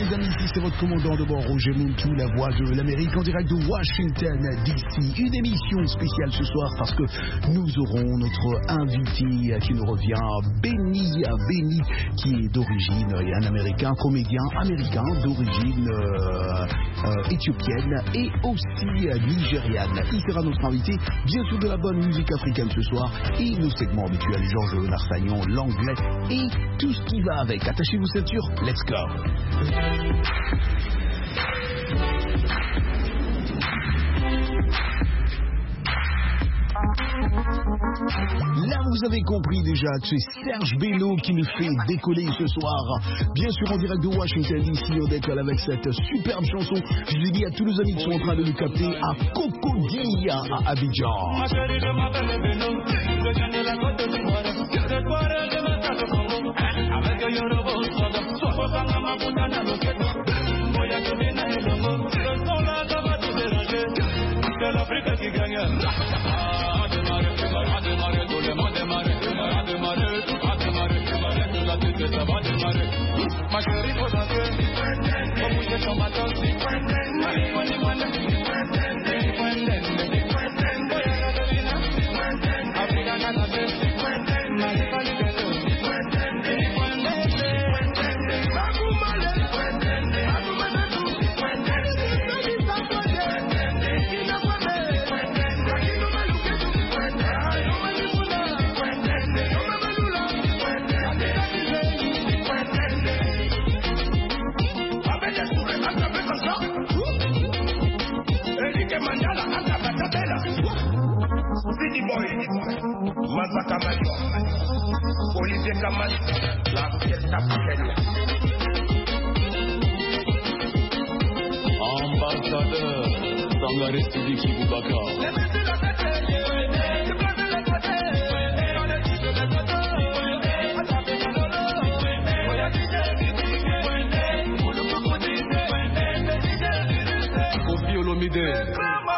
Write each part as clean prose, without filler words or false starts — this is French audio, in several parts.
mesdames, ici c'est votre commandant de bord, Roger Montou, la voix de l'Amérique en direct de Washington DC. Une émission spéciale ce soir parce que nous aurons notre invité qui nous revient, Benny, qui est d'origine, un Américain, comédien américain d'origine éthiopienne et aussi nigériane. Il sera notre invité, bien sûr de la bonne musique africaine ce soir et nos segments habituels, Georges Larsagnon, l'anglais et tout ce qui va avec. Attachez vos ceintures, let's go. Là, vous avez compris déjà que c'est Serge Bello qui nous fait décoller ce soir. Bien sûr, en direct de Washington DC, on décolle avec cette superbe chanson. Je l'ai dit à tous nos amis qui sont en train de nous capter à Cocody, à Abidjan. C'est l'Afrique qui gagne. A démarrer, tout le monde démarrer. A démarrer, toute la tête que ça va démarrer. Ma chérie, faut danser. Faut bouger ton bâton. City Boy, Mazaka Mayo, Olivier Kamal, la fiesta africaine. Ambassadeur, Sangare Sidiki Boubacar. Kofi Olomide.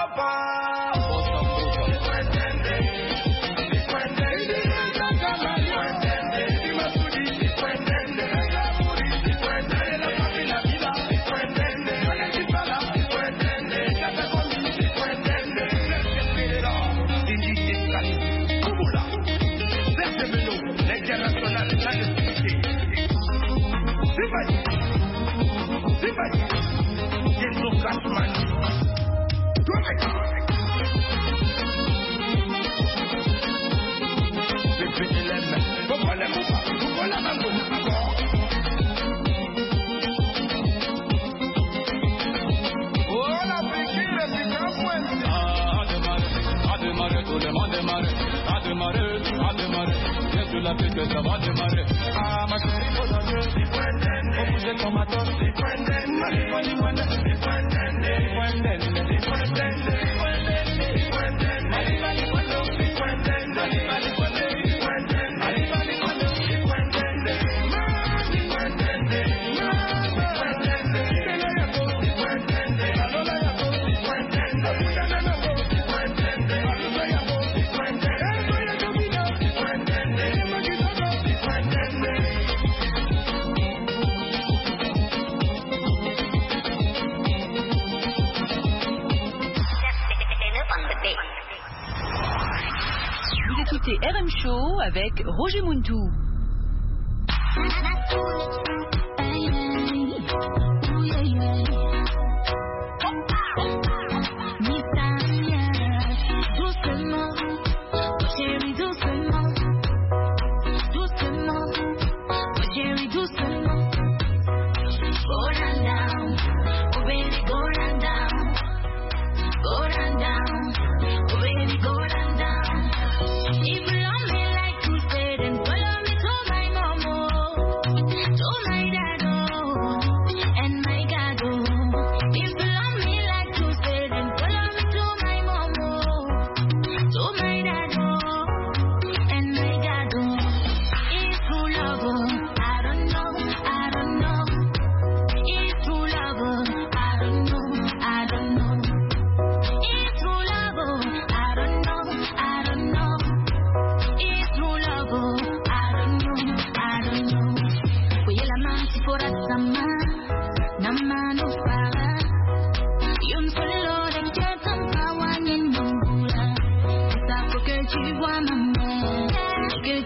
La paix que ça va démarrer. Ah, ma chérie, faut danser. Faut bouger ton matos. Écoutez RM Show avec Roger Montou. If you love me like you said, then follow me to my mama.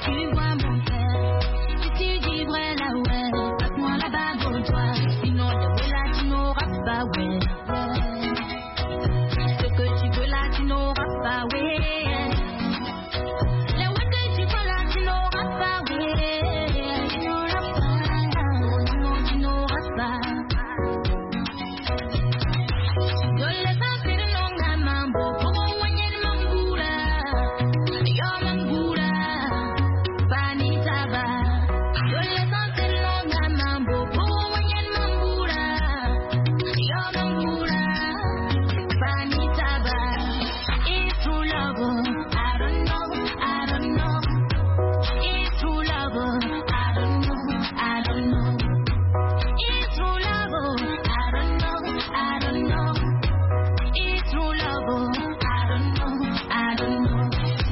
tu vois mon cœur. Si tu dis vrai là ouais, passe-moi la bague au doigt. Sinon de vrai là tu n'auras pas ouais. Ce que tu veux là tu n'auras pas ouais. Le ouais que tu veux là tu n'auras pas ouais. Tu n'auras pas, non tu n'auras pas. Yo le papi de longa mambo, como wanyen mangura. Yo mangura, panita ba. Yo le papi de longa mambo, como wanyen mangura. Yo mangura, panita ba. It's true love, I don't know. It's true love, I don't know. It's true love, I don't know. It's true love, I don't know. I don't know.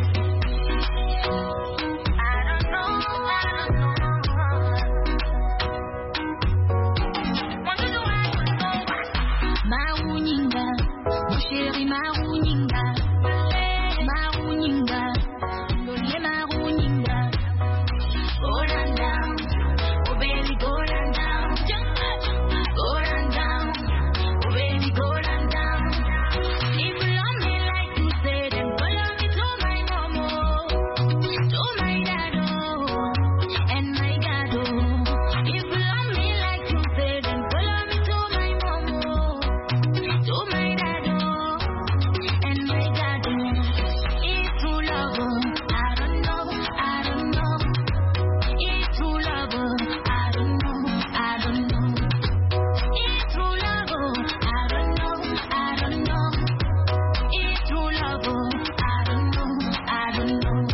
Maruninga, mon chéri Maruninga, Maruninga, Lolé Maruninga, go down, oh baby go down, go down, oh baby go down. If you love me like you say, then follow me to my mama, to my daddo, and my gaddo. If you love me like you say, then follow me to my mama, to my daddo, and my gaddo. It's true love, I don't know. It's true love, I don't know. It's true love, I don't know. It's true love, I don't know. I don't know.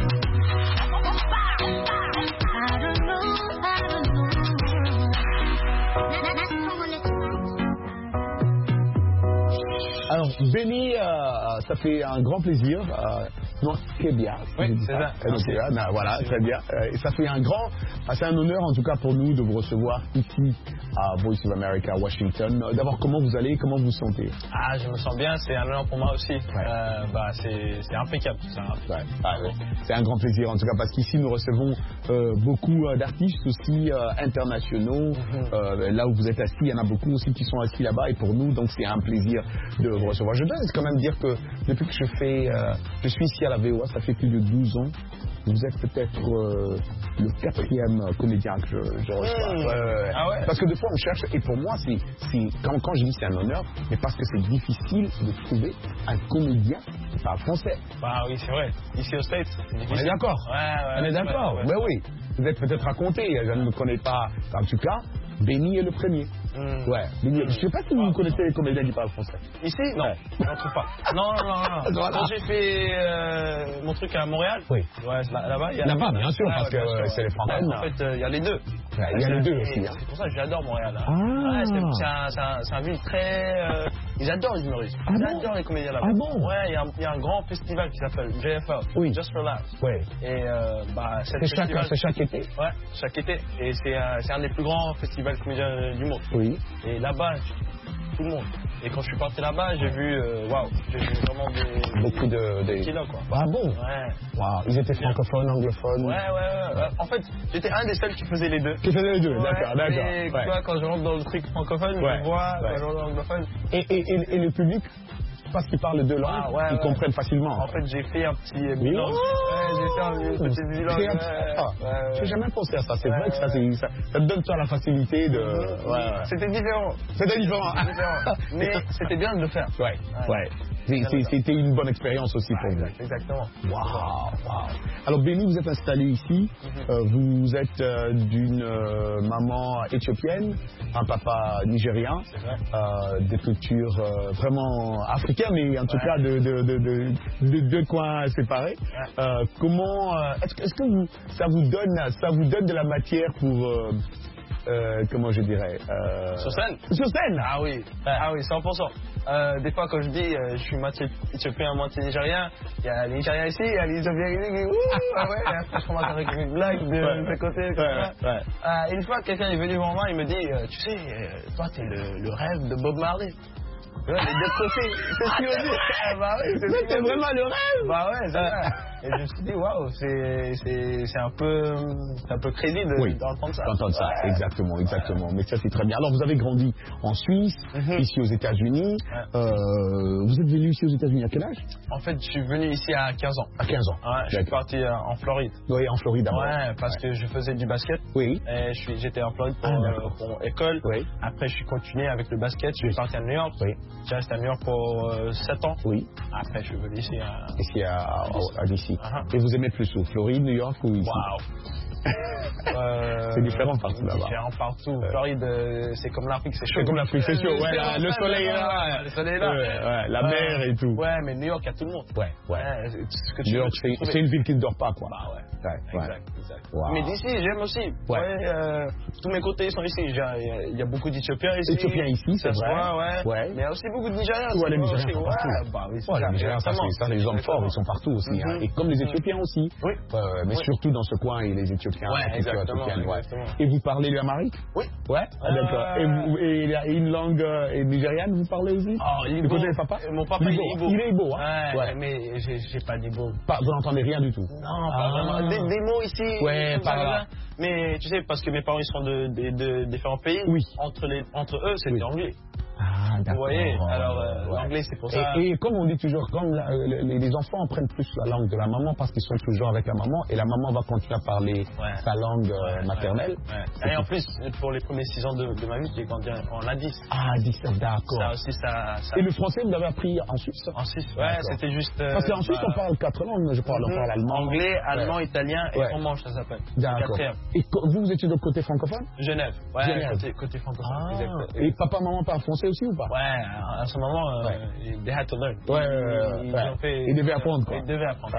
Alors, Benny, ça fait un grand plaisir. Non, Kébia. Oui, c'est ça. Voilà, très bien. Et ça fait c'est un honneur en tout cas pour nous de vous recevoir ici à Voice of America, Washington. D'abord, comment vous allez, comment vous vous sentez? Ah, je me sens bien, c'est un honneur pour moi aussi. C'est impeccable tout ça. C'est un grand plaisir en tout cas parce qu'ici nous recevons beaucoup d'artistes aussi internationaux. Là où vous êtes assis, il y en a beaucoup aussi qui sont assis là-bas et pour nous, donc c'est un plaisir de vous recevoir. Je dois quand même dire que depuis que je suis ici à la VOA, ça fait plus de 12 ans. Vous êtes peut-être le 4e comédien que je reçois. Ah ouais. Parce que des fois on cherche, et pour moi, quand je dis c'est un honneur, mais parce que c'est difficile de trouver un comédien qui parle français. Bah oui, c'est vrai. Ici aux States, c'est difficile. On est d'accord. Ouais, on est d'accord. Ouais. Ben oui. Vous êtes peut-être raconté, je ne me connais pas. En tout cas, Benny est le premier. Ouais. Benny, je ne sais pas si vous connaissez les comédiens qui parlent français. Ici, non, je n'en trouve pas. Non. Voilà. Quand j'ai fait mon truc à Montréal, oui. Ouais, là-bas, il y a... Là-bas, bien sûr, parce que c'est les francophones. En fait, il y a les deux. Il y a les deux aussi. C'est pour ça que j'adore Montréal. Ah. Ouais, c'est un ville très... Ils adorent les humoristes. Ils adorent les comédiens là-bas. Ah bon? Ouais, il y a un grand festival qui s'appelle JFL. Oui. Just for Laughs. Oui. Et c'est chaque été. Ouais, chaque été. Et c'est un des plus grands festivals comédiens du monde. Oui. Et là-bas, tout le monde. Et quand je suis parti là-bas, j'ai vu vraiment beaucoup de kilos, quoi. Ah bon? Ouais. Wow. Ils étaient francophones, anglophones. Ouais. En fait, j'étais un des seuls qui faisait les deux. Qui faisait les deux, d'accord. Et tu vois, quand je rentre dans le truc francophone, je vois, quand je rentre dans l'anglophone. Et le public, parce qu'ils parlent deux langues, ils comprennent facilement. En fait, j'ai fait un petit bilan. J'ai fait un petit bilan. J'ai jamais pensé à ça. C'est vrai que ça te donne toi la facilité de. C'était différent. Mais c'était bien de le faire. Ouais. C'était une bonne expérience aussi pour vous. Exactement. Wow. Alors Benny, vous êtes installé ici. Vous êtes d'une maman éthiopienne, un papa nigérien, des cultures vraiment africaines, mais en tout cas de deux coins séparés. Comment est-ce que ça vous donne de la matière pour comment je dirais sur scène. Ah oui 100%. Des fois quand je dis je suis moitié éthiopien, moitié nigérien, il y a les Nigériens ici, il y a les Éthiopiens qui disent et après je commence avec une blague de côté. Une fois quelqu'un est venu devant moi, il me dit tu sais, toi t'es le rêve de Bob Marley. Ouais, les deux côtés, c'est ce qu'il me dit. Bah oui, c'est vraiment le rêve. Bah ouais, c'est vrai. Et je me suis dit, waouh, c'est un peu crazy d'entendre ça. D'entendre ça, exactement. Mais ça, c'est très bien. Alors, vous avez grandi en Suisse, ici aux États-Unis. Vous êtes venu ici aux États-Unis à quel âge? En fait, je suis venu ici à 15 ans. À 15 ans. Ouais, je suis parti en Floride. Oui, en Floride d'abord. Ouais, parce que je faisais du basket. Oui. Et j'étais en Floride pour école. Oui. Après, je suis continué avec le basket. Je suis parti à New York. Oui. J'ai resté à New York pour 7 ans. Oui. Après, je suis venu ici à DC. Et vous aimez plus où? Floride, New York ou ici? Waouh. C'est différent partout là-bas. Différent partout. Floride, c'est comme l'Afrique, c'est chaud. C'est comme l'Afrique, c'est chaud. Ouais, le soleil est là. Le soleil est là. Ouais, la mer et tout. Ouais, mais New York, il y a tout le monde. Ouais. New York, c'est une ville qui ne dort pas, quoi. Bah ouais. Exact. Wow. Mais d'ici, j'aime aussi. Ouais. Tous mes côtés sont ici. Il y a beaucoup d'Éthiopiens ici. Éthiopiens ici, c'est vrai. Ouais. Mais il y a aussi beaucoup de Nigériens. Ouais, les Nigériens sont partout. Bah oui, les Nigériens, ça, les hommes forts, ils sont partout aussi. Et comme les Éthiopiens aussi. Oui. Mais surtout dans ce coin, et les Éthiopiens. Ouais, exactement. Et vous parlez l'amharique? Oui. Ouais. D'accord. Et il y a une langue nigériane, vous parlez aussi? Du côté de papa? Mon papa, il est Ibo. Il est Ibo, hein? Ouais. Mais j'ai pas d'Ibo. Vous n'entendez rien du tout? Non, pas vraiment. Des mots ici. Ouais, par là. Mais tu sais, parce que mes parents ils sont de différents pays. Oui. Entre eux, c'était anglais. Ah, d'accord. Vous voyez, alors l'anglais c'est pour ça. Et comme on dit toujours, comme les enfants apprennent plus la langue de la maman parce qu'ils sont toujours avec la maman et la maman va continuer à parler sa langue maternelle. Et en plus, pour les premiers 6 ans de ma vie, j'ai grandi en A10. Ah, 17, d'accord. Ça aussi, ça... Et le français, vous l'avez appris en Suisse? En Suisse, ouais, c'était juste... Parce qu'en Suisse, on parle 4 langues, je crois. On parle allemand. Anglais, allemand, italien et romanche, ça s'appelle. D'accord. Et vous étiez de côté francophone? Genève. Ouais, Genève. Côté francophone, exactement. Et papa, maman parlent français aussi ou pas? Ouais, à ce moment, they had to learn. Ils devaient apprendre, quoi. Ils devaient apprendre.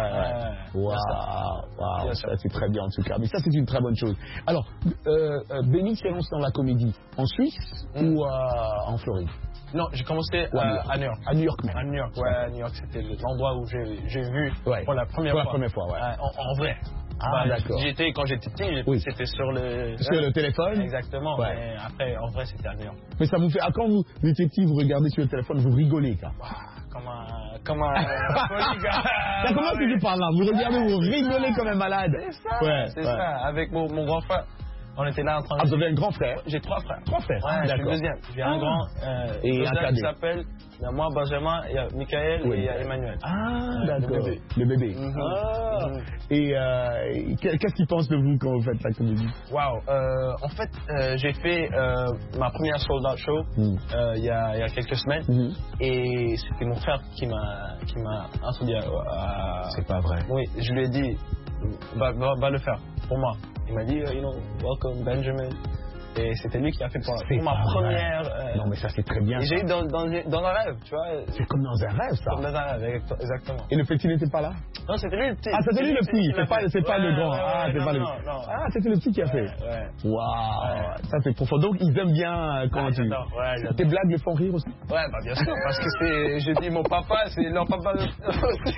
Waouh, ça c'est très bien en tout cas. Mais ça c'est une très bonne chose. Alors, Benny s'est lancé dans la comédie en Suisse ou en Floride? Non, j'ai commencé à New York. À New York même. À New York, ouais. New York, c'était l'endroit où j'ai vu pour la première fois. En vrai. Ah, d'accord. Quand j'étais petit, c'était sur le téléphone. Exactement. Mais après, en vrai, c'était à New York. Mais ça vous fait. Quand vous étiez petit, vous regardez sur le téléphone, vous rigolez, quoi. Comme un comment tu parles là? Vous regardez, vous rigolez comme un malade. C'est ça. Avec mon grand frère. On était là en train de... Ah, vous avez un grand frère? J'ai 3 frères. 3 frères? Ouais, je suis le deuxième. J'ai un grand... et un cadet. Qui s'appelle... Il y a moi, Benjamin, il y a Michael et il y a Emmanuel. Ah, d'accord. Le bébé. Et qu'est-ce qu'ils pensent de vous quand vous faites la comédie? Waouh. En fait, j'ai fait ma première sold out show il y a quelques semaines. Et c'était mon frère qui m'a introduit à... C'est pas vrai. Oui, je lui ai dit, va le faire pour moi. Il m'a dit, welcome Benjamin. Et c'était lui qui a fait pour ma première... Non mais ça c'est très bien. Et j'ai eu dans un rêve, tu vois. C'est comme dans un rêve ça. Comme dans un rêve, exactement. Et le petit n'était pas là? Non, c'était lui le petit. Ah, c'était lui le petit, c'est pas le grand. Ah, c'est pas le... Non. Ah, c'était le petit qui a fait. Waouh, ça c'est profond. Donc ils aiment bien quand tu... Tes blagues les font rire aussi? Ouais, bah bien sûr, parce que je dis mon papa, c'est leur papa aussi.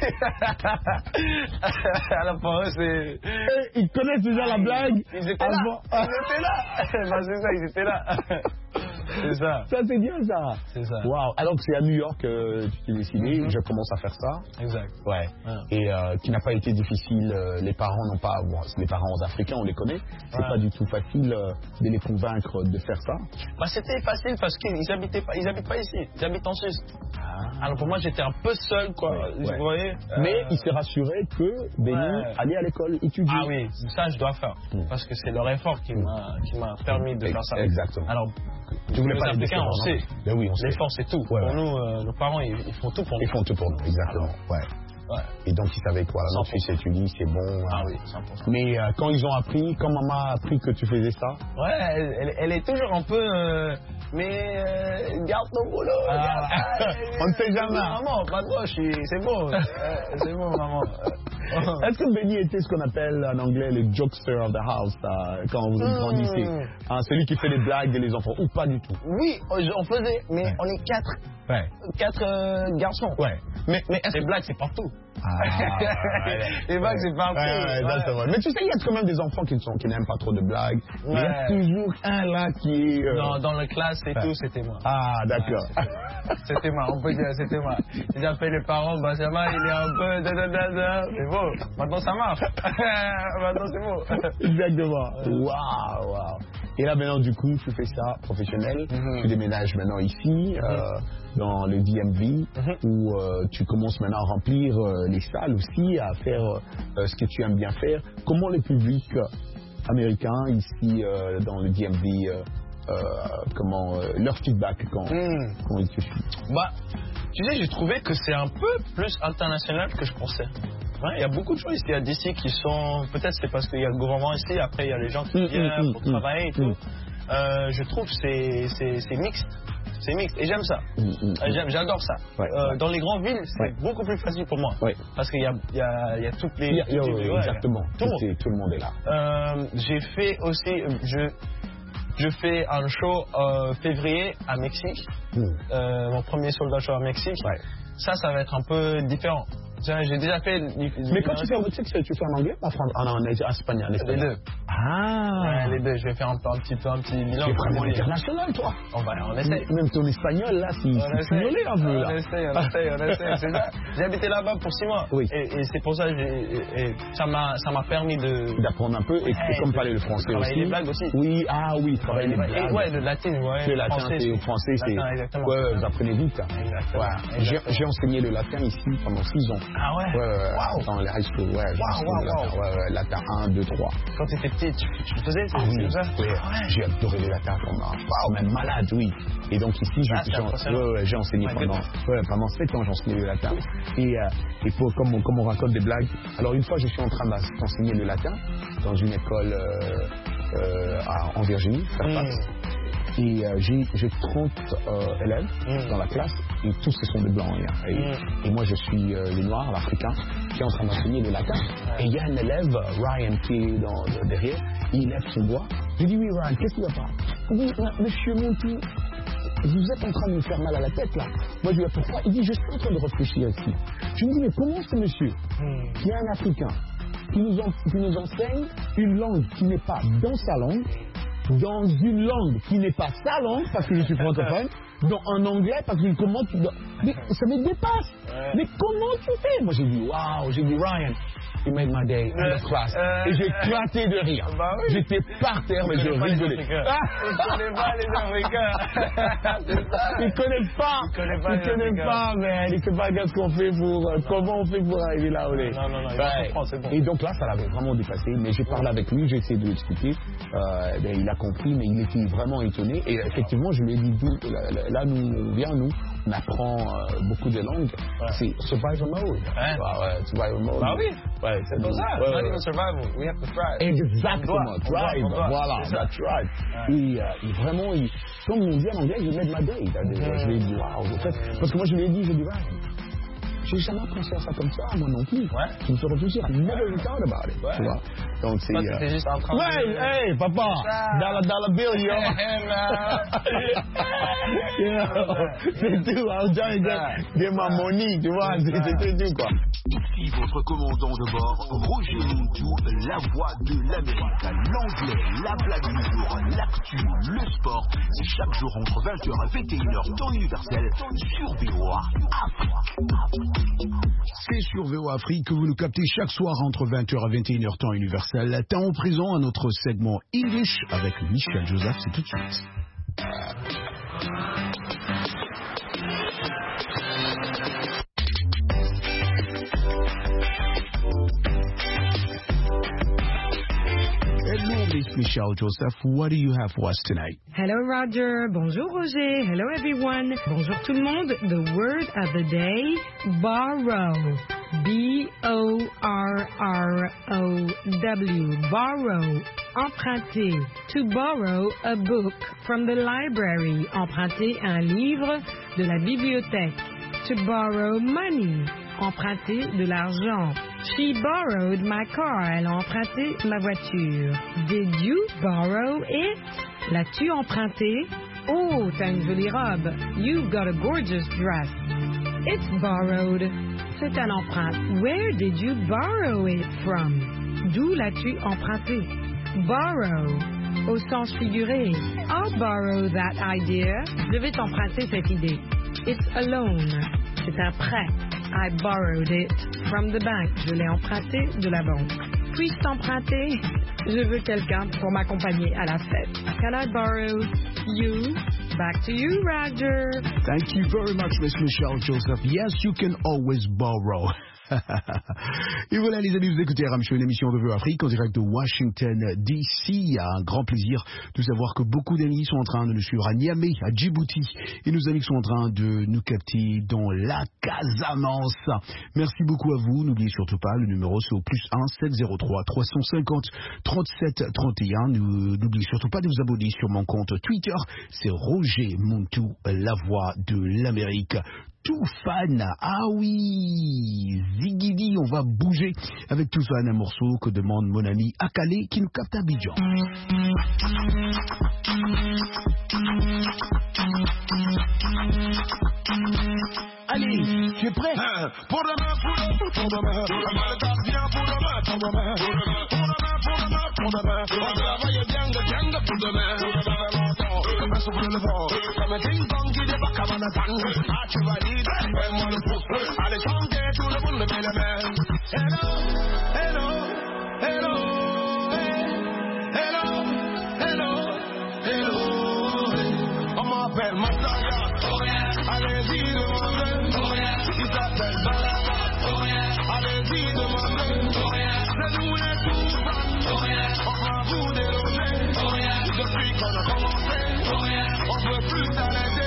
Alors pour eux, c'est... Ils connaissent déjà la blague? Ils étaient là. C'est ça, ils étaient là. C'est ça. Ça, c'est bien ça. C'est ça. Waouh. Alors que c'est à New York que tu t'es décidé, je commence à faire ça. Exact. Ouais. Et qui n'a pas été difficile. Les parents n'ont pas. Bon, les parents africains, on les connaît. C'est pas du tout facile de les convaincre de faire ça. Bah, c'était facile parce qu'ils habitent pas ici. Ils habitent en Suisse. Alors pour moi, j'étais un peu seul, quoi. Vous voyez. Mais il s'est rassuré que Benny allait à l'école étudier. Ah oui, ça je dois faire. Parce que c'est leur effort qui m'a permis de faire ça. Exactement. Alors, tu voulais pas les Africains, on sait. Ben oui, on sait. L'effort, c'est tout. Pour nous, nos parents, ils font tout pour nous. Ils font tout pour nous, exactement. Et donc ils savaient quoi, la Suisse étudie, c'est bon. Ah oui, 100%. Mais quand ils ont appris, quand maman a appris que tu faisais ça? Ouais, elle est toujours un peu... mais garde ton boulot. On ne sait jamais. Maman, pas trop, c'est bon. C'est bon, maman. Est-ce que Benny était ce qu'on appelle en anglais le jokester of the house quand vous grandissez? Celui qui fait les blagues de les enfants, ou pas du tout? Oui, on faisait, mais on est 4. 4 garçons. Ouais. Mais les blagues, c'est partout. Les blagues, c'est partout. C'est vrai. Mais tu sais, il y a quand même des enfants qui n'aiment pas trop de blagues. Il y a toujours un là qui est... Non, dans la classe et tout, c'était moi. Ah, d'accord. C'était moi, on peut dire, c'était moi. J'ai appelé les parents, Benjamin, il est un peu... C'est beau, maintenant ça marche. Maintenant c'est beau. Exactement. Waouh. Et là, maintenant, du coup, tu fais ça professionnel. Tu déménages maintenant ici, dans le DMV, où tu commences maintenant à remplir les salles aussi, à faire ce que tu aimes bien faire. Comment le public américain ici dans le DMV, leur feedback quand ils te suivent? Bah, tu sais, j'ai trouvé que c'est un peu plus international que je pensais. Il y a beaucoup de choses ici à DC qui sont... Peut-être c'est parce qu'il y a le gouvernement ici, après il y a les gens qui viennent pour travailler et tout. Je trouve que c'est mixte. C'est mixte et j'aime ça. J'adore ça. Dans les grandes villes, c'est beaucoup plus facile pour moi. Parce qu'il y a toutes les... Exactement. Tout le monde est là. J'ai fait aussi... Je fais un show février à Mexique. Mon premier soldat show à Mexique. Ça va être un peu différent. J'ai déjà fait... Mais quand tu fais en Mexique, tu fais en anglais ou en espagnol? Les deux. Ah. Les deux, je vais faire un petit bilan. Tu es vraiment international, toi. On essaie. Même ton espagnol, là, c'est violé un peu, là. On essaie. C'est ça. J'ai habité là-bas pour 6 mois. Oui. Et c'est pour ça que ça m'a permis d'apprendre un peu et comme parler le français aussi. Les blagues aussi. Oui, travailler les blagues. Ouais, le latin, Le latin, c'est au français, c'est... Exactement. Ouais, vous apprenez vite. Exactement. J'ai enseigné le latin ici pendant 6 ans. Ah ouais? Wow. Dans les high school, latin 1, 2, 3. Quand tu étais petit, tu faisais ça? J'ai adoré le latin même malade, oui. Et donc ici, j'ai enseigné pendant 7 ans, j'ai enseigné le latin. Et comme on raconte des blagues, alors une fois, je suis en train d'enseigner le latin dans une école en Virginie, Fairfax. Et j'ai 30 élèves dans la classe et tous ce sont des blancs. Et moi je suis le noir, l'africain, qui est en train d'enseigner le latin. Et il y a un élève, Ryan, qui est derrière, il lève son doigt. Je dis oui Ryan, qu'est-ce qu'il va pas? Oui, monsieur Monty, vous êtes en train de me faire mal à la tête là. Moi je lui dis pourquoi? Il dit je suis en train de réfléchir ici. Je me dis mais comment ce monsieur, qui est un africain, qui nous enseigne une langue qui n'est pas dans sa langue, dans une langue qui n'est pas sa langue, parce que je suis francophone, en anglais, parce que comment tu dois... Mais ça me dépasse. Mais comment tu fais? Moi j'ai dit, waouh, Ryan, you made my day in the class. Et j'ai éclaté de rire. J'étais par terre, mais je rigolais. Ils connaissent pas les Africains. Ils connaissent pas, mais ils ne savent pas qu'est-ce qu'on fait comment on fait pour arriver là où on est. Non, c'est bon. Et donc là, ça l'avait vraiment dépassé, mais j'ai parlé avec lui, j'ai essayé de lui expliquer. Il a compris, mais il était vraiment étonné. Et effectivement, je lui ai dit, là, nous, on apprend beaucoup de langues. C'est survival mode. Survival mode. Bah oui. C'est pour ça. Not even survival. We have to thrive. Exactement. Thrive. Voilà, that's right. Et vraiment, comme on dit en anglais, you made my day. Je lui ai dit, waouh. Parce que moi, je lui ai dit, j'ai jamais pensé à ça comme ça, moi non plus. Je me suis réfléchi, I never thought about it. Tu vois? Donc c'est... C'était juste en train de... Hey, papa, dollar bill, yo. C'est tout, I was trying to get my money, tu vois, c'était tout, quoi. Ici votre commandant de bord, Roger Montou, la voix de l'Amérique. L'anglais, la blague du jour, l'actu, le sport. C'est chaque jour entre 20h et 21h, temps universel, sur VOA Afrique. C'est sur VOA Afrique que vous nous captez chaque soir entre 20h et 21h, temps universel. Temps au présent à notre segment English avec Michel Joseph, c'est tout de suite. Hello, Miss Michelle Joseph. What do you have for us tonight? Hello, Roger. Bonjour, Roger. Hello, everyone. Bonjour, tout le monde. The word of the day, borrow. B-O-R-R-O-W. Borrow. Emprunter. To borrow a book from the library. Emprunter un livre de la bibliothèque. To borrow money. Emprunter de l'argent. She borrowed my car. Elle a emprunté ma voiture. Did you borrow it? L'as-tu emprunté? Oh, t'as une jolie robe. You've got a gorgeous dress. It's borrowed. c'est un emprunt. Where did you borrow it from? D'où l'as-tu emprunté? Borrow, au sens figuré. I'll borrow that idea. Je vais t'emprunter cette idée. It's a loan. C'est un prêt. I borrowed it from the bank. Je l'ai emprunté de la banque. Puis-je t'emprunter? Je veux quelqu'un pour m'accompagner à la fête. Can I borrow you? Back to you, Roger. Thank you very much, Miss Michelle Joseph. Yes, you can always borrow. Et voilà les amis, vous écoutez RM Show, une émission de Vue Afrique en direct de Washington DC. Un grand plaisir de savoir que beaucoup d'amis sont en train de nous suivre à Niamey, à Djibouti, et nos amis sont en train de nous capter dans la Casamance. Merci beaucoup à vous. N'oubliez surtout pas, le numéro c'est au +1 703 350 37 31. N'oubliez surtout pas de vous abonner sur mon compte Twitter, c'est Roger Muntu, la voix de l'Amérique. Toufan, ah oui, Zigidi, on va bouger avec Toufan, un morceau que demande mon ami Akale qui nous capte à Abidjan. Allez, tu es prêt? Pour demain, le tas bien pour demain, on travaille bien pour demain, demain souffle le vent, comme un ding-dong qui débarque à Manhattan. Ah, tu valides, fais-moi le pouce, allez chanter, tout le monde met les mains. Hello, hello, hello, hello, hello, hello, on m'appelle Mataya, allez-y demandez, il s'appelle Balaba, allez-y demandez, c'est nous les Toufan, on va vous déloger, depuis qu'on a commencé, on veut plus s'arrêter.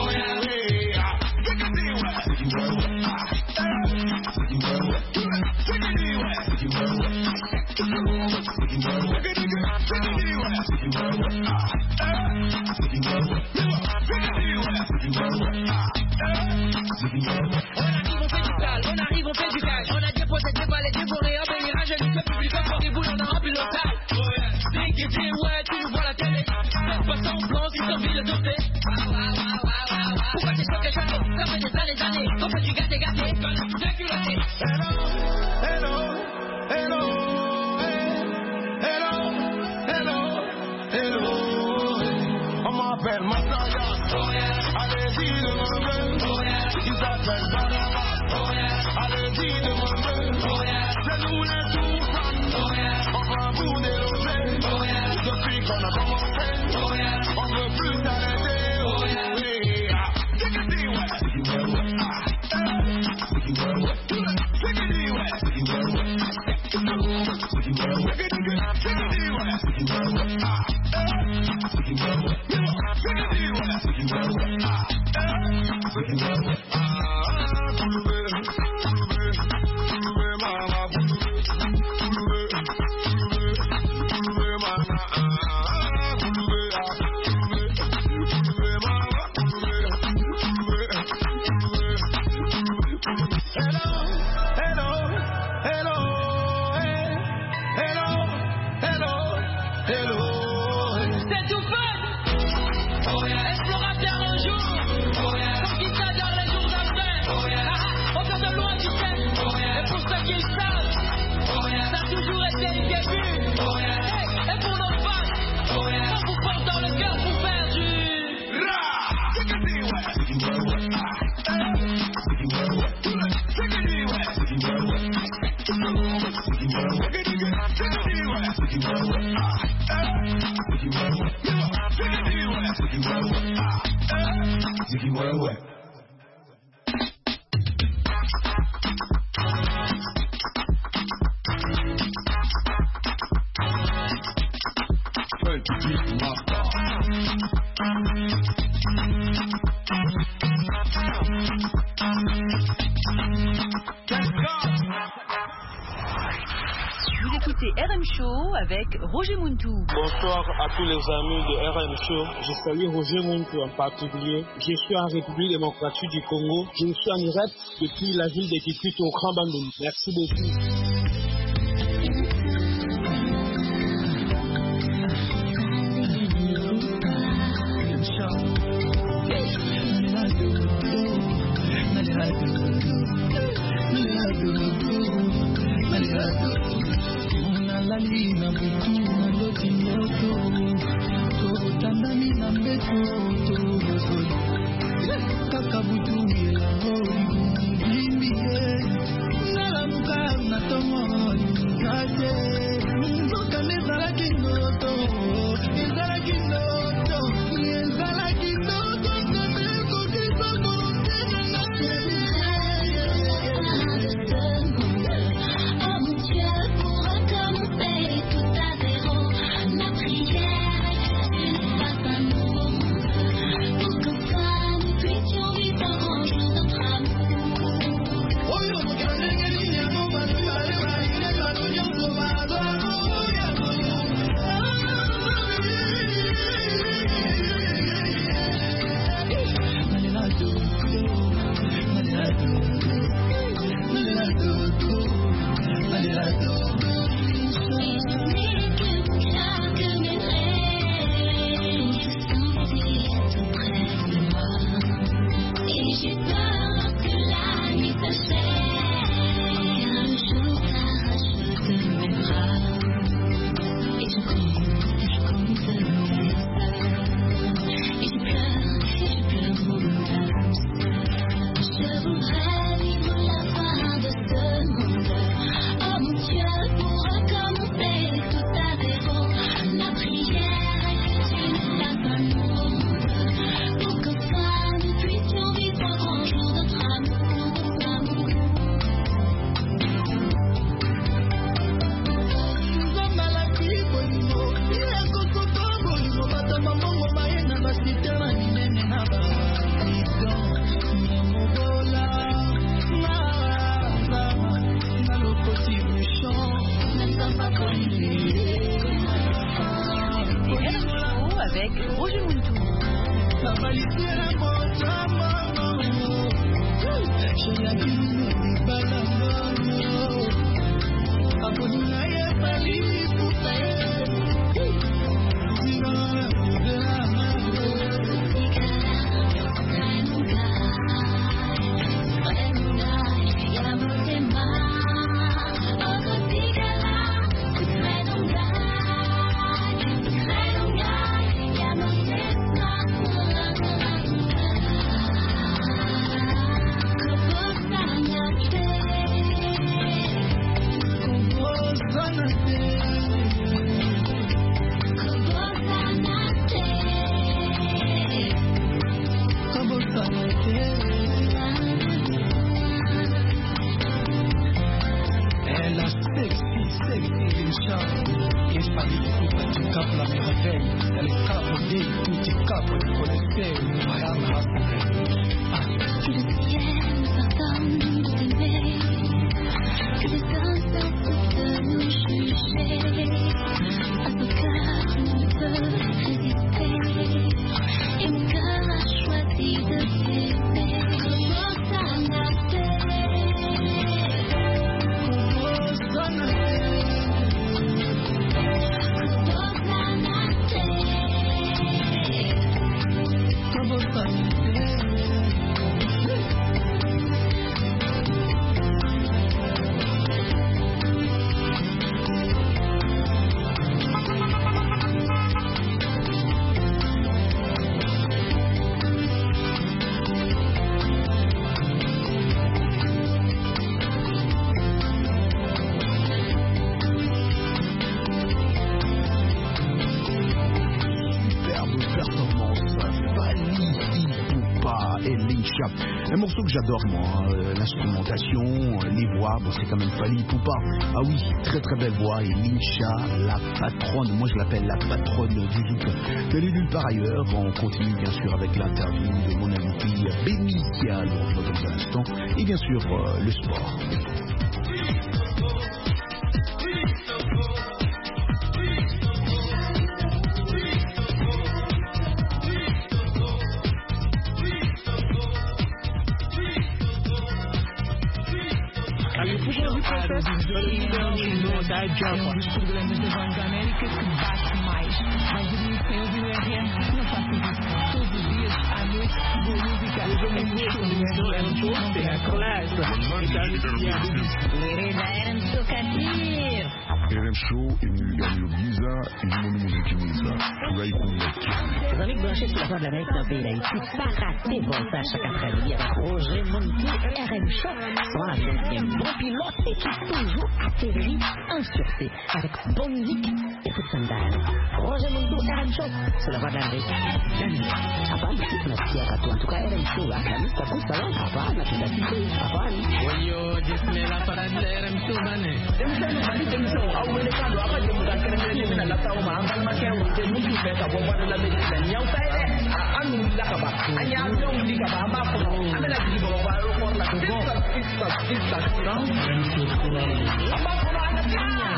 On arrive, on fait du cash. On a déposé des balais, des bourrés, un mirage, un lycée public, un fort déboule, on a rempli le local. Ziggy, ouais, tu nous vois la télé. Faites pas semblant, si t'as envie de doser. Pourquoi t'es choqué, choqué? Ça fait des années, on fait du gâté, gâté. J'ai culotté. Hello, hello, hello, hello, hello, hello. On m'appelle Mataya. Allez-y, demandez. Il s'appelle Balaba. Allez-y, demandez. C'est nous les Toufan. On va vous déloger. Depuis qu'on a commencé, on veut plus s'arrêter. RM Show avec Roger Muntu. Bonsoir à tous les amis de RM Show. Je salue Roger Muntu en particulier. Je suis en République démocratique du Congo. Je suis en direct depuis la ville de Kikwit au Grand Bandung. Merci beaucoup. Un morceau que j'adore moi, l'instrumentation, les voix, bon, c'est quand même Fally Ipupa. Ah oui, très très belle voix. Et Lincha, la patronne, moi je l'appelle la patronne du zouk. Elle est nulle part ailleurs. On continue bien sûr avec l'interview de mon invité Benny qui a nous rejoint dans un instant. Et bien sûr le sport. RM Show ini yaliyogiza ilimoni muziki mwiza furahi kumweke. Les amis branchés sur la voie de l'Amérique dans le pays d'Haïti, pas rater Volta chaque après-midi avec Roger Montou, RM Show, soit avec des bons pilotes et qui toujours atterrit en sûreté avec bonne musique et toute sandale. Roger Montou, RM Show, sur la voie de l'Amérique. Apa ni tunasikia katu en tout cas RM Show akami takut salah apa na tunasikia apa ni. Wayo jismela para RM Show bane. Demsana bali demsana awale kado apa je mudah kena ni na la tahu ma ambal makan je mungkin pesa bomba de la medicine yang saya anu lakaba anya anu likaba amba ko amela di bo wa ro ko la ko ista amba ko ana tinya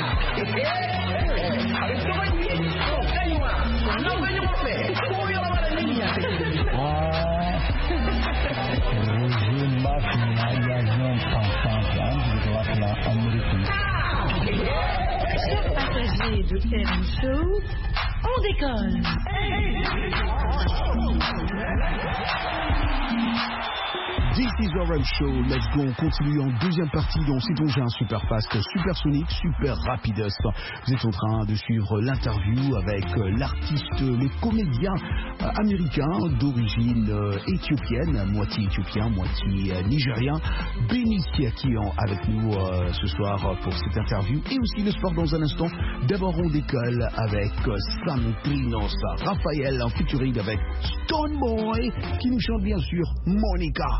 esto va bien kaiwa no venyo mo fe ko yo la mala niña Chers passagers de RM Show, on décolle. This is RM Show, let's go, on continue en deuxième partie dans cet engin super fast, super sonique, super rapidest. Vous êtes en train de suivre l'interview avec l'artiste, le comédien américain d'origine éthiopienne, moitié éthiopien, moitié nigérien, Benny qui est avec nous ce soir pour cette interview et aussi le sport dans un instant. D'abord on décolle avec Santrinos, Raphaël en featuring avec Stoneboy qui nous chante bien sûr Monica.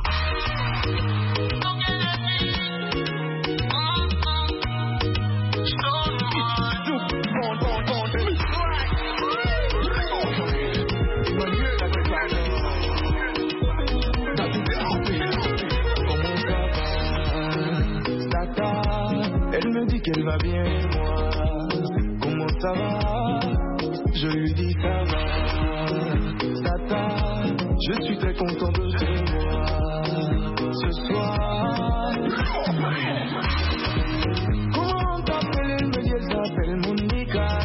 Elle me dit qu'elle va bien, moi, comment ça va? Je lui dis ça va, Tata, Je suis très content de te voir ce soir. Comment t'appeler? Elle me dit elle s'appelle Monica.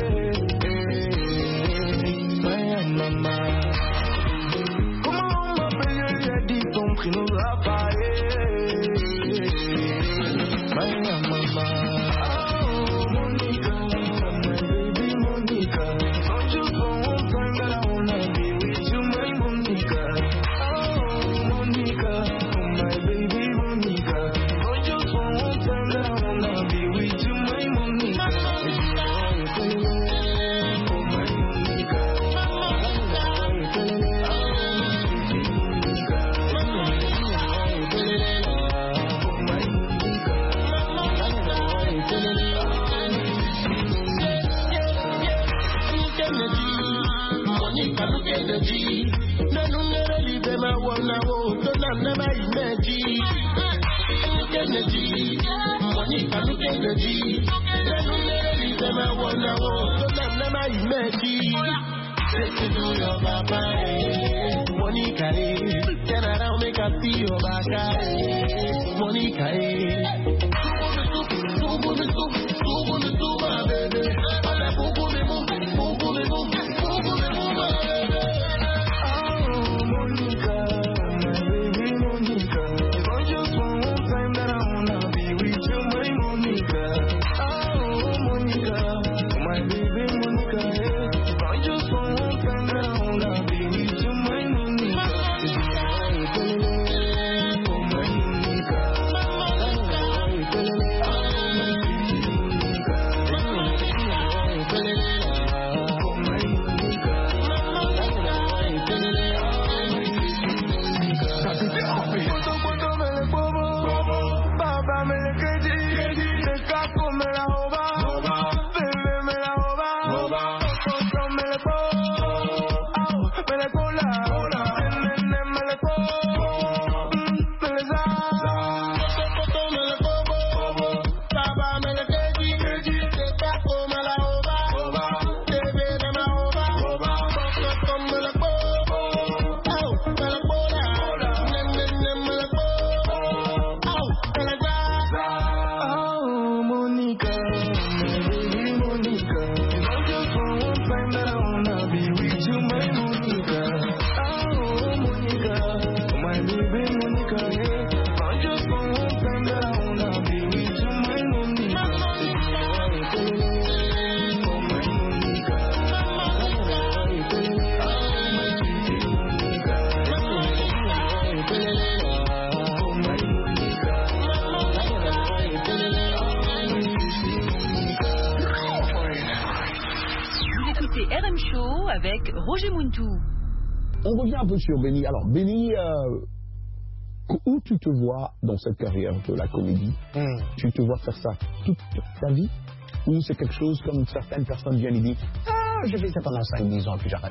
Mama. Comment on m'appelle? Je lui ai dit ton prénom Raphaël. Mama. Oh Monica, my baby Monica. Don't you for one time that I wanna be with you, my Monica. Oh Monica, my baby Monica. Don't you for one time that I wanna be with you, my Monica. Oh my Monica. Monica, turn around, make I see your back. Monica, RM Show avec Roger Muntou. On revient un peu sur Benny. Alors, Benny, où tu te vois dans cette carrière de la comédie? Tu te vois faire ça toute ta vie? Ou c'est quelque chose comme certaines personnes viennent et disent « je fais ça pendant 5-10 ans, puis j'arrête ».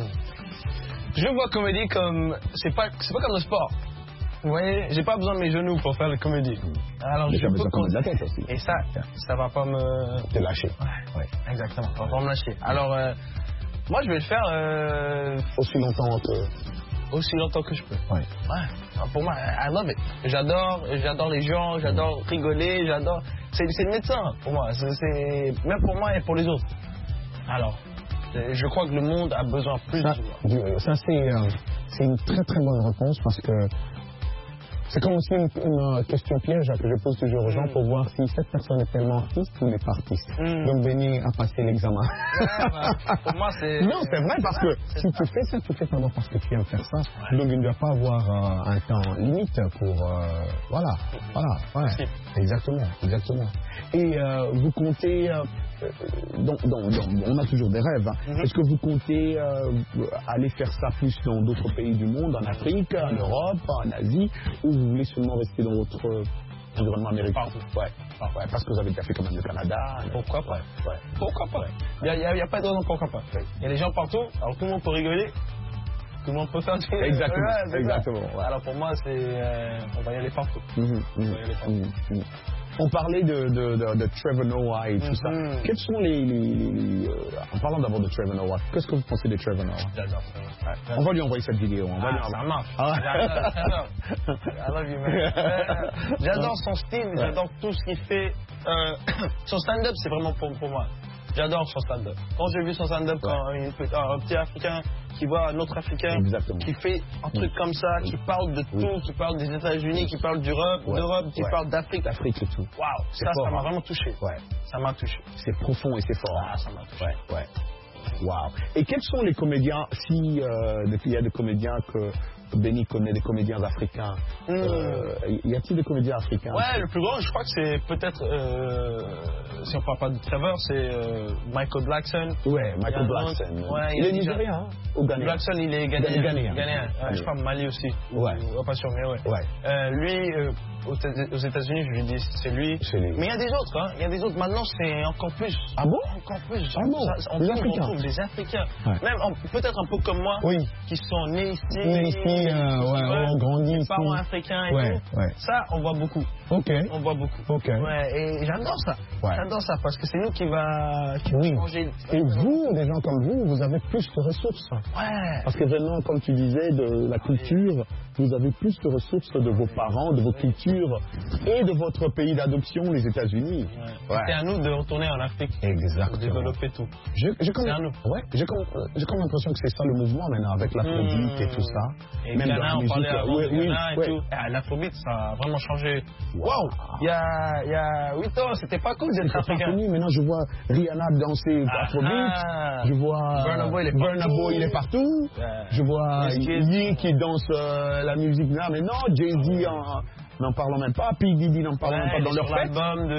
Je vois comédie comme... C'est pas comme le sport. Vous voyez, j'ai pas besoin de mes genoux pour faire la comédie. Alors mais je peux de la tête aussi. Et ça va pas me... Te lâcher. Ouais, exactement. Ça va pas me lâcher. Alors, moi, je vais le faire... Aussi longtemps que je peux. Ouais. Alors, pour moi, I love it. J'adore les gens, j'adore rigoler, j'adore... C'est le médecin, pour moi. C'est même pour moi et pour les autres. Alors, je crois que le monde a besoin plus de joie. Ça, c'est une très très bonne réponse parce que c'est comme aussi une question piège que je pose toujours aux gens pour voir si cette personne est tellement artiste ou n'est pas artiste. Donc Benny a passé l'examen. Pour moi, c'est... Non, c'est vrai parce que si tu fais ça, tu fais seulement parce que tu aimes faire ça. Donc il ne doit pas avoir un temps limite pour... Voilà. Exactement. Et vous comptez... on a toujours des rêves. Est-ce que vous comptez aller faire ça plus dans d'autres pays du monde, en Afrique, en Europe, en Asie, ou vous voulez seulement rester dans votre environnement américain? Ouais, parce que vous avez déjà fait quand même le Canada. Pourquoi pas? Pourquoi pas? Il n'y a pas de raison pourquoi pas. Il y a des gens partout, alors tout le monde peut rigoler. Tout le monde peut faire du... Exactement. Alors pour moi, c'est... on va y aller partout. On parlait de Trevor Noah et tout ça. Quels sont en parlant d'abord de Trevor Noah, qu'est-ce que vous pensez de Trevor Noah? J'adore. On va lui envoyer cette vidéo. Ça marche. J'adore. I love you, man. J'adore son style, j'adore tout ce qu'il fait. Son stand-up, c'est vraiment pour moi. J'adore son stand-up. Quand j'ai vu son stand-up, quand un petit Africain qui voit un autre Africain qui fait un truc comme ça, qui parle de tout, qui parle des États-Unis, qui parle d'Europe, qui parle d'Afrique. D'Afrique et tout. Waouh, ça m'a vraiment touché. Ça m'a touché. C'est profond et c'est fort. Ça m'a touché. Waouh. Et quels sont les comédiens, s'il y a des comédiens que Benny connaît, des comédiens africains, y a-t-il des comédiens africains? Ouais, le plus grand, je crois que c'est peut-être, si on parle pas de Trevor, c'est Michael Blackson. Ouais, Michael Blackson. Ouais, il est nigérien, hein, ou ghanéen? Blackson, il est ghanéen. Je crois Mali aussi. Ouais. Pas sûr, mais ouais. Lui, aux États-Unis, je lui dis c'est lui. Mais il y a des autres, hein. Il y a des autres. Maintenant, c'est encore plus. Ah bon? Encore plus. Ah bon? On trouve des Africains. Même peut-être un peu comme moi, qui sont nés ici. On grandit ici. Parents africains et tout. Ça, on voit beaucoup. Ok. On voit beaucoup. Ok. Ouais, et j'adore ça. J'adore ça parce que c'est nous qui va changer. Et vous, des gens comme vous avez plus de ressources. Ouais. Parce que vraiment, comme tu disais, de la culture, vous avez plus de ressources de vos parents, de vos cultures et de votre pays d'adoption, les États-Unis. C'est à nous de retourner en Afrique. Exactement. De développer tout. C'est à nous. J'ai comme l'impression que c'est ça le mouvement maintenant, avec l'afrobeat et tout ça. Et même Ghana, on parlait avant de Ghana et tout. L'afrobeat, ça a vraiment changé. Waouh! Il y a 8 ans, c'était pas cool d'être africain. Maintenant, je vois Rihanna danser afrobeat. Je vois Burna Boy, il est partout. Je vois Yee qui danse la musique là. Mais non, Jay-Z n'en parlons même pas. P. Diddy n'en parlons même pas dans leur fête.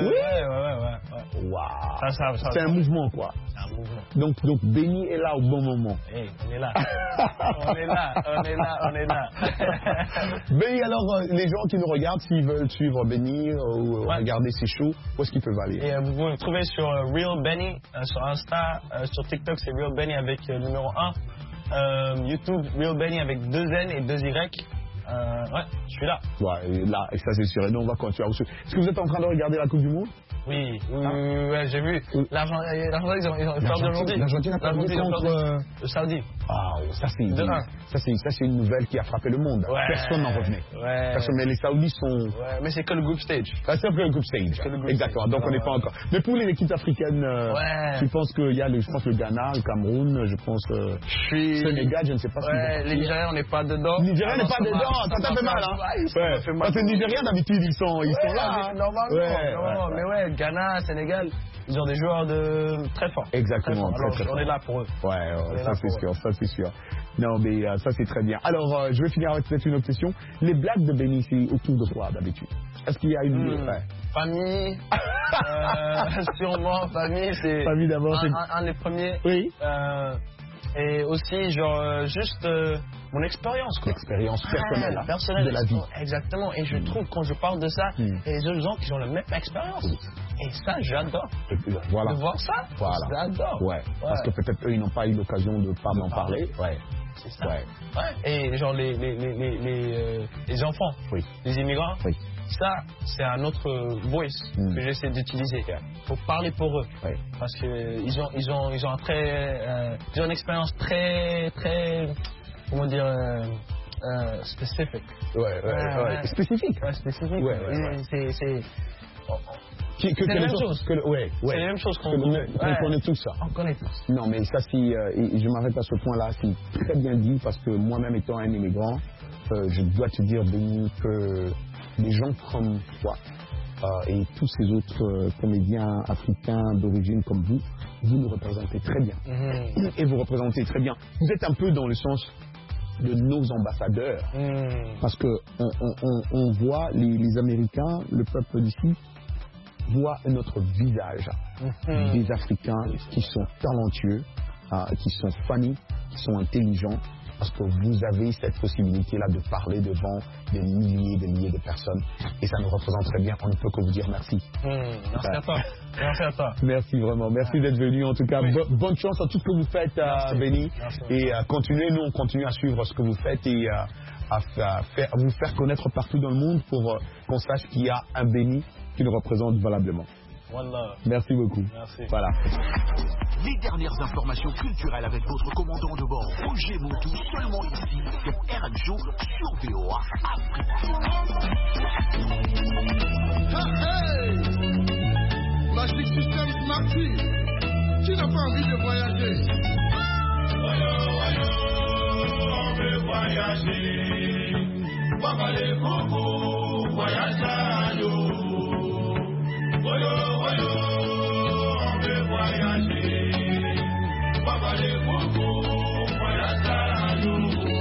Ouais. Waouh! C'est un mouvement, quoi. C'est un mouvement. Donc Benny est là au bon moment. On est là. On est là. Benny, alors, les gens qui nous regardent, s'ils veulent suivre Benny ou regarder ses shows, où est-ce qu'ils peuvent aller? Et vous pouvez me trouver sur Real Benny, sur Insta, sur TikTok, c'est Real Benny avec numéro 1. YouTube, Real Benny avec 2 N et 2 Y. Je suis là. Et ça c'est sûr. Et nous on va continuer. Est-ce que vous êtes en train de regarder la Coupe du Monde? Oui, j'ai vu. L'Argentine, ils ont perdu aujourd'hui. L'Argentine a perdu contre le Saoudi. Ça c'est une nouvelle qui a frappé le monde. Personne n'en revenait. Mais les Saoudis sont. Mais c'est que le group stage. C'est que le group stage. Exactement. Donc on n'est pas encore. Mais pour les équipes africaines, je pense qu'il y a le Ghana, le Cameroun, je pense Sénégal, je ne sais pas. Les Nigériens, on n'est pas dedans. Les Nigériens n'est pas dedans. Ça fait mal, hein. Parce que les Nigériens d'habitude ils sont là. Normalement. Mais Ghana, Sénégal, ils ont des joueurs très forts. Exactement. Très forts. On est là pour eux. Ça c'est sûr. Non, mais ça c'est très bien. Alors, je vais finir avec peut-être une autre question. Les blagues de Benny, c'est autour de quoi d'habitude? Est-ce qu'il y a une famille? Sûrement, famille, c'est. Famille d'abord, un des premiers. Oui. Et aussi, juste mon expérience. L'expérience personnelle de la vie. Exactement. Et je trouve, quand je parle de ça, il y a des gens qui ont la même expérience. Et ça, j'adore. Voilà. De voir ça, j'adore. Parce que peut-être eux, ils n'ont pas eu l'occasion de pas m'en parler. C'est ça. Et genre les enfants, les immigrants. Ça, c'est un autre voice que j'essaie d'utiliser pour parler pour eux. Parce qu'ils ont une expérience très, comment dire, spécifique. Spécifique. C'est la même chose. C'est la même chose qu'on connaît tout ça. On connaît tous. Non, mais ça, je m'arrête à ce point-là, c'est très bien dit parce que moi-même étant un immigrant, je dois te dire, Benny, que des gens comme toi et tous ces autres comédiens africains d'origine comme vous nous représentez très bien. Et vous représentez très bien. Vous êtes un peu dans le sens de nos ambassadeurs. Parce que on voit les Américains, le peuple d'ici, voit notre visage. Des Africains qui sont talentueux, qui sont funny, qui sont intelligents. Parce que vous avez cette possibilité-là de parler devant des milliers de personnes. Et ça nous représente très bien. On ne peut que vous dire merci. Merci à toi. Merci à toi. Merci vraiment. Merci d'être venu. En tout cas, bonne chance à tout ce que vous faites, Benny. Et continuez. Nous, on continue à suivre ce que vous faites et à vous faire connaître partout dans le monde pour qu'on sache qu'il y a un Benny qui nous représente valablement. Merci beaucoup. Merci. Voilà. Les dernières informations culturelles avec votre commandant de bord Roger Montou, seulement ici sur RM Show sur VOA Afrique. Hey! Magic System Smarty, qui n'a pas envie de voyager? On veut voyager. Papa les cocos, voyage à l'eau. Voyo, voyo, on veut voyager. Papa les cocos, voyage à l'eau.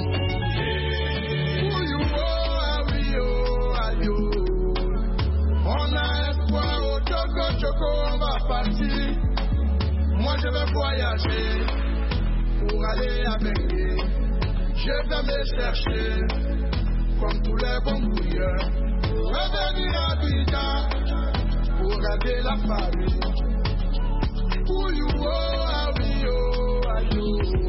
On a espoir au Choco, on va partir. Moi je vais voyager pour aller à Bengué. Je vais me chercher comme tous les bons bouilleurs. Revenir à Abidjan pour garder la famille. Ouyo, ayo, ayo,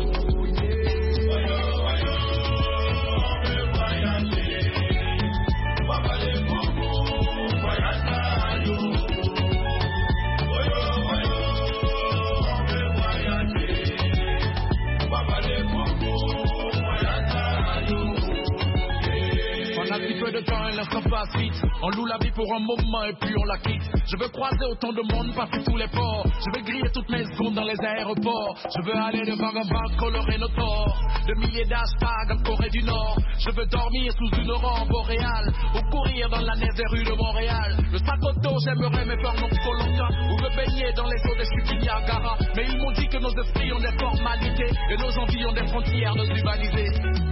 de temps, elle se passe vite. On loue la vie pour un moment et puis on la quitte. Je veux croiser autant de monde, passer tous les ports. Je veux griller toutes mes secondes dans les aéroports. Je veux aller de bar en bar, colorer nos torts. De milliers d'hashtags en Corée du Nord. Je veux dormir sous une aurore boréale ou courir dans la neige des rues de Montréal. Le sac auto, j'aimerais me faire non Colombiens ou me baigner dans les eaux des chutes du Niagara. Mais ils m'ont dit que nos esprits ont des formalités et nos envies ont des frontières non rivalisées.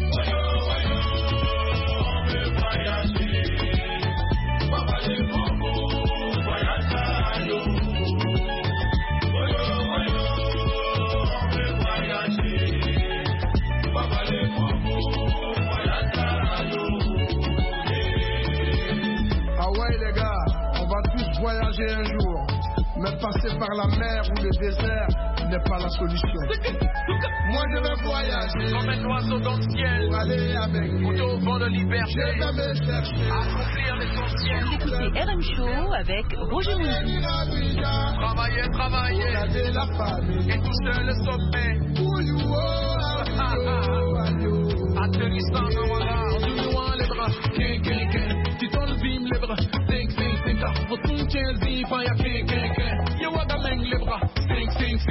Ah ouais les gars, on va tous voyager un jour. Mais passer par la mer ou le désert n'est pas la solution. Moi je vais voyager comme un oiseau dans le ciel pour aller avec lui au vent de liberté. Je vais me chercher accomplir l'essentiel. Vous écoutez RM Show avec Roger Montou. Travailler, travailler, garder la famille et toucher le sommet. Atterrissant dans mon art, je me vois les bras. Tu t'enlèves les bras. Think, faut tout changer, pas y'a you want the men les bras. Think,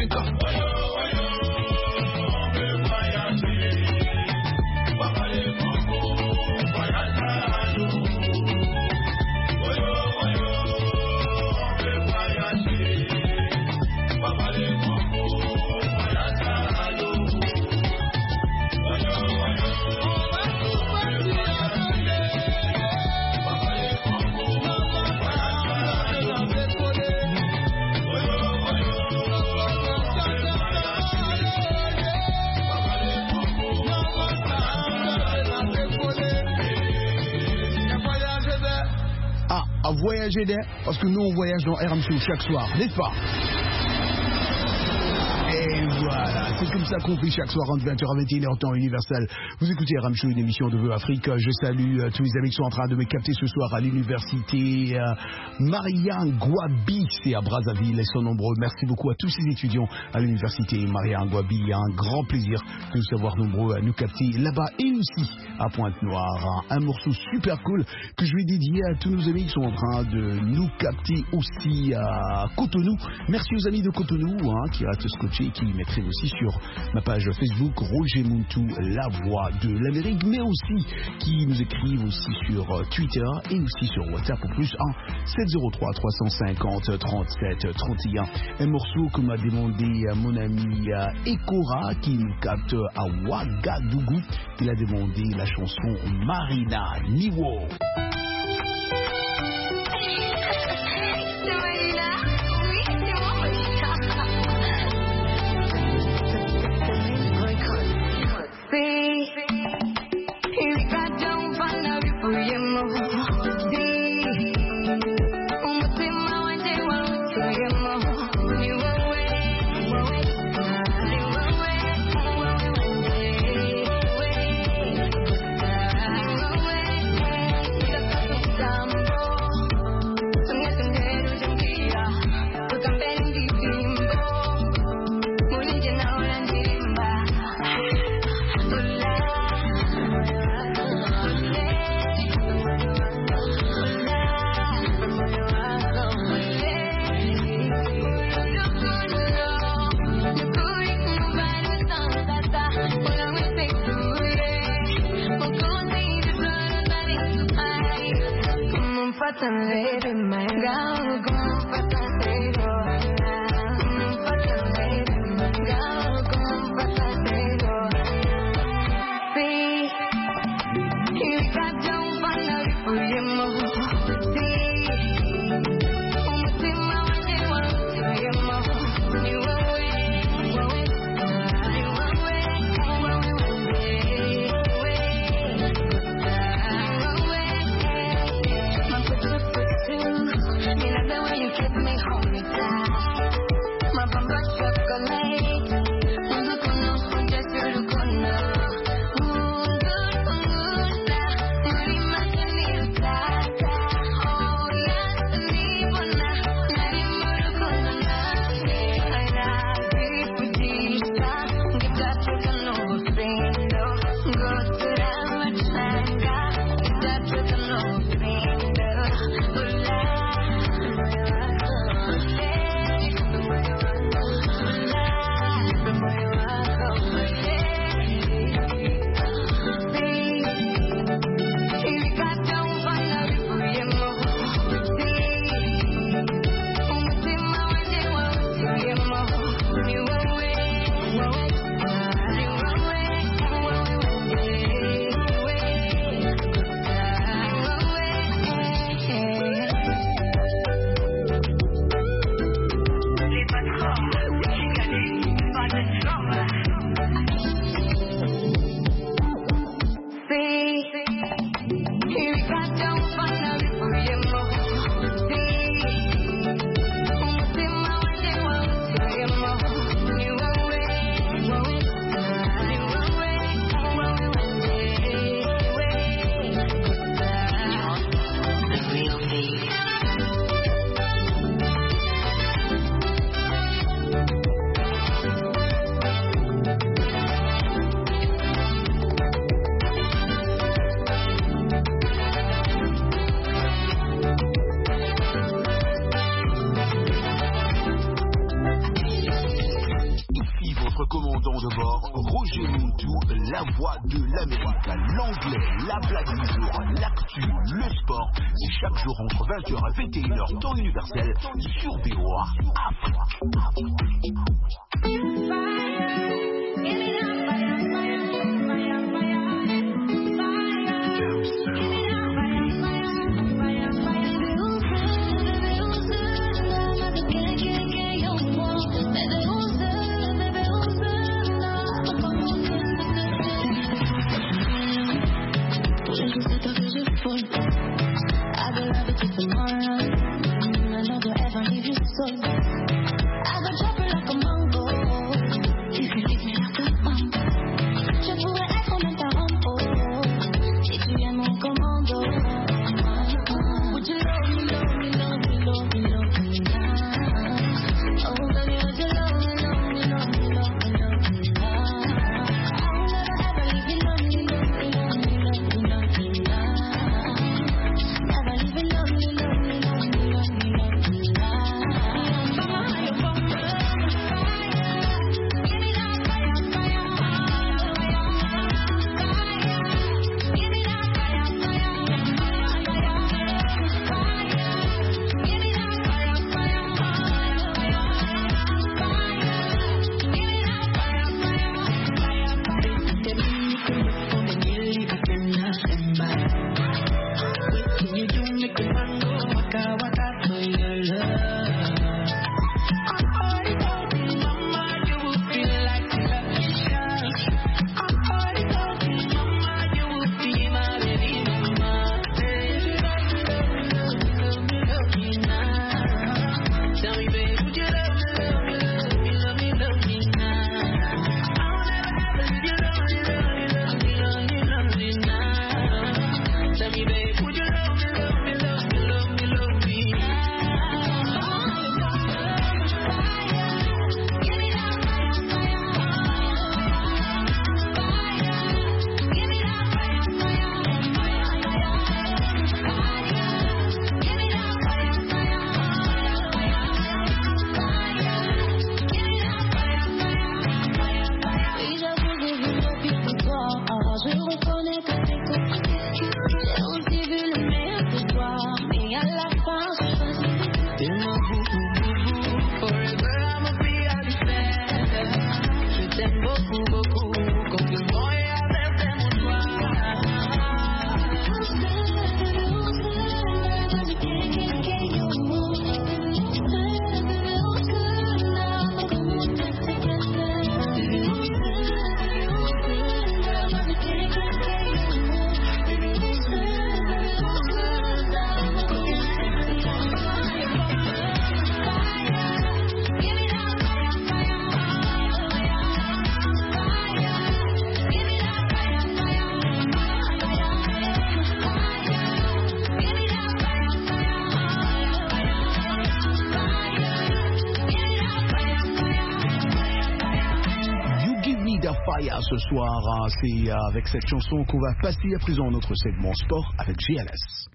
À voyager d'air, parce que nous on voyage dans RM Show chaque soir, n'est-ce pas? Et voilà, c'est comme ça qu'on fait chaque soir entre 20h à 21h temps universel. Vous écoutez RM Show, une émission de VOA Afrique. Je salue tous les amis qui sont en train de me capter ce soir à l'université Maria Ngouabi, c'est à Brazzaville, ils sont nombreux. Merci beaucoup à tous ces étudiants à l'université Maria Ngouabi. Un grand plaisir de vous savoir nombreux à nous capter là-bas et aussi à Pointe-Noire. Un morceau super cool que je vais dédier à tous nos amis qui sont en train de nous capter aussi à Cotonou. Merci aux amis de Cotonou qui restent scotchés et qui m'écrivent aussi sur ma page Facebook Roger Montou, la voix de l'Amérique, mais aussi qui nous écrivent aussi sur Twitter et aussi sur WhatsApp au plus 703 350 37 31. Un morceau que m'a demandé mon ami Ekora qui nous capte à Ouagadougou. Il a demandé la chanson Marina Niwo. commandant de bord, Roger Muntu, la voix de l'Amérique, l'anglais, la blague du jour, l'actu, le sport. C'est chaque jour entre 20h et 21h, temps universel, sur VOA Afrique. Fire ce soir. C'est avec cette chanson qu'on va passer à présent notre segment sport avec GLS.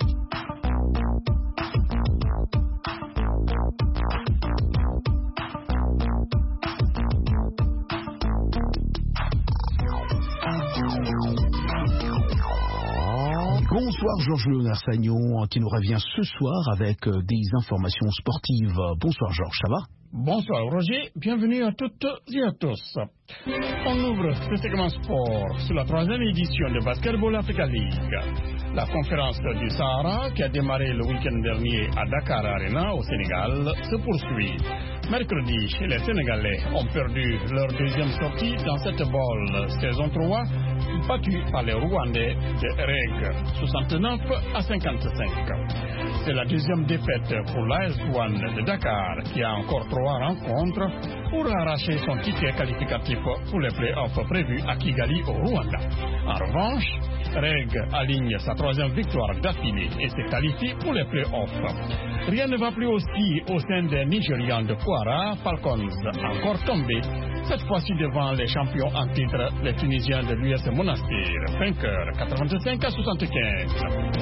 Bonsoir Georges-Léonard Sagnon qui nous revient ce soir avec des informations sportives. Bonsoir Georges, ça va? Bonsoir Roger, bienvenue à toutes et à tous. On ouvre ce segment sport sur la 3e édition de Basketball Africa League. La conférence du Sahara qui a démarré le week-end dernier à Dakar Arena au Sénégal se poursuit. Mercredi, les Sénégalais ont perdu leur deuxième sortie dans cette bowl saison 3, battus par les Rwandais de REG 69 à 55. C'est la deuxième défaite pour l'AS Douane de Dakar qui a encore 3 rencontres pour arracher son ticket qualificatif pour les playoffs prévus à Kigali au Rwanda. En revanche, REG aligne sa 3e victoire d'affilée et se qualifie pour les playoffs. Rien ne va plus aussi au sein des Nigérians de Kwara, Falcons encore tombés, cette fois-ci devant les champions en titre, les Tunisiens de l'US Monastir, vainqueurs 85 à 75.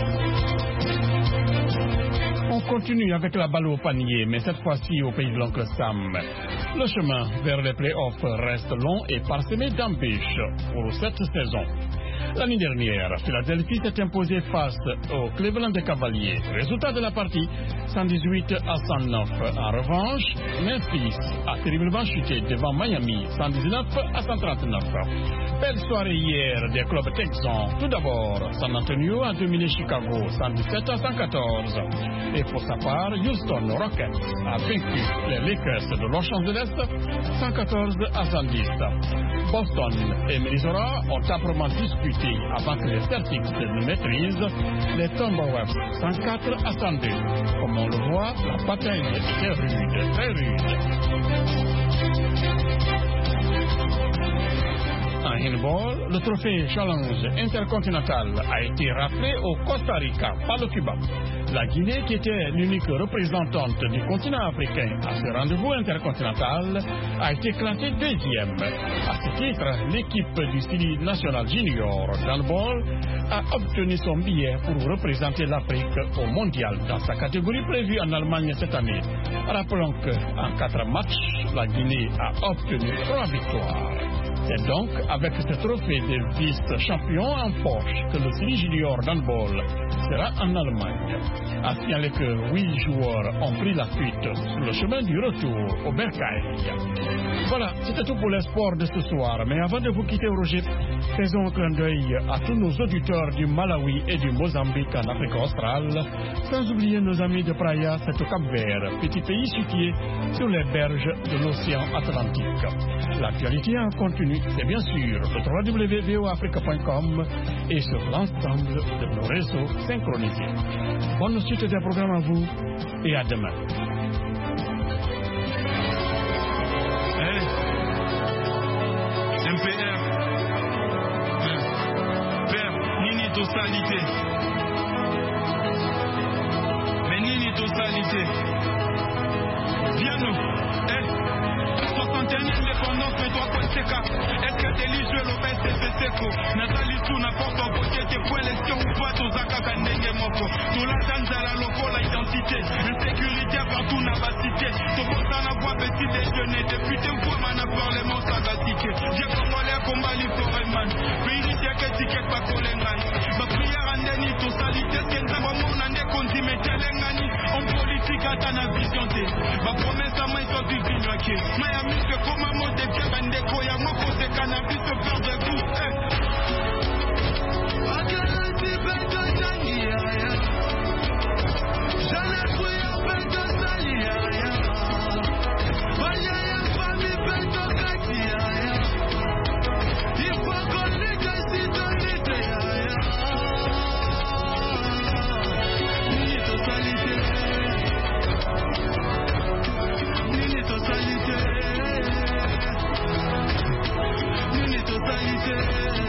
On continue avec la balle au panier, mais cette fois-ci au pays de l'oncle Sam. Le chemin vers les playoffs reste long et parsemé d'embûches pour cette saison. L'année dernière, Philadelphie s'est imposée face aux Cleveland Cavaliers. Résultat de la partie, 118 à 109. En revanche, Memphis a terriblement chuté devant Miami, 119 à 139. Belle soirée hier des clubs texans. Tout d'abord, San Antonio a dominé Chicago, 117 à 114. Et pour sa part, Houston Rockets a vaincu les Lakers de Los Angeles, 114 à 110. Boston et Minnesota ont âprement disputé avant que les Celtics ne maîtrisent les Timberwolves 104 à 102. Comme on le voit, la bataille était rude, très rude. En handball, le trophée Challenge Intercontinental a été raflé au Costa Rica par le Cuba. La Guinée, qui était l'unique représentante du continent africain à ce rendez-vous intercontinental, a été classée 2e. À ce titre, l'équipe du Style National Junior d'handball a obtenu son billet pour représenter l'Afrique au mondial dans sa catégorie prévue en Allemagne cette année. Rappelons qu'en 4 matchs, la Guinée a obtenu 3 victoires. C'est donc avec ce trophée de vice-champion en poche que le Style Junior d'handball sera en Allemagne. À signaler que 8 joueurs ont pris la fuite sur le chemin du retour au Bercail. Voilà, c'était tout pour les sports de ce soir. Mais avant de vous quitter, Roger, faisons un clin d'œil à tous nos auditeurs du Malawi et du Mozambique en Afrique australe, sans oublier nos amis de Praia, c'est au Cap-Vert, petit pays situé sur les berges de l'océan Atlantique. L'actualité en continu, c'est bien sûr le www.voafrica.com et sur l'ensemble de nos réseaux synchronisés. Bonne suite des programmes à vous et à demain. MPR, Père, Nini Totalité. Mais Nini Totalité. Viens nous, 61 indépendance, mais toi quoi c'est qu'à est-ce que t'es lié l'obès c'est seco Nathalie tout n'importe quoi qui est pour l'élection ou pas tous à Kakandenge Moko tout la danse à la loco l'identité insécurité partout n'a pas cité tout le monde n'a pas petit déjeuner depuis un point man a parlement sagacité j'ai contrôlé un combat l'Iforeman vérité que ticket pas Kolengan ma prière en déni totalité ce qu'elle va mon année condimé Telengani en politique à ta vision ma promesse à moi est au divinoqué Miami que comme un mot de Kebandeko ya moko de cannabis se perd de goût Nini totalité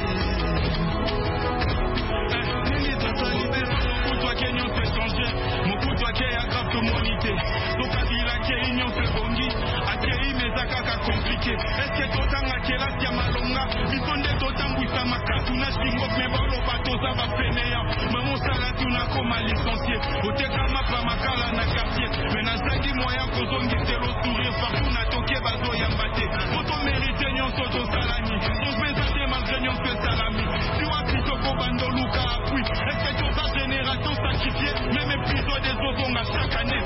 m'a licencié. Otekama pa makala na quartier. Mais nazaki moyen kozongi telo sourire partout na toke bazo yambate. Auto mérité nyonso to salami. Donc mes amis malgré nyonso salami. Tu vois plutôt ko bando luka appui. Est-ce que tu vas génération sacrifiée? Même épisode des autres à chaque année.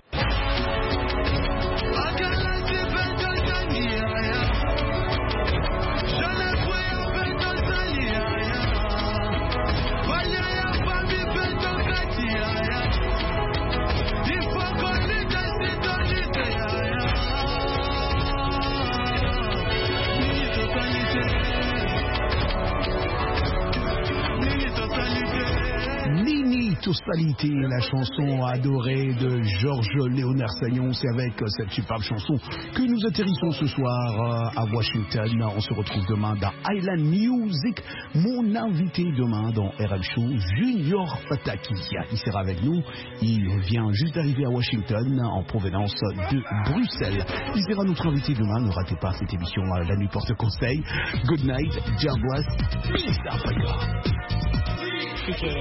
Totalité, la chanson adorée de Georges Léonard Sagnon. C'est avec cette superbe chanson que nous atterrissons ce soir à Washington. On se retrouve demain dans Island Music. Mon invité demain dans RM Show, Junior Fataki. Il sera avec nous. Il vient juste d'arriver à Washington en provenance de Bruxelles. Il sera notre invité demain. Ne ratez pas cette émission La Nuit Porte Conseil. Good night. God bless. Peace, Africa.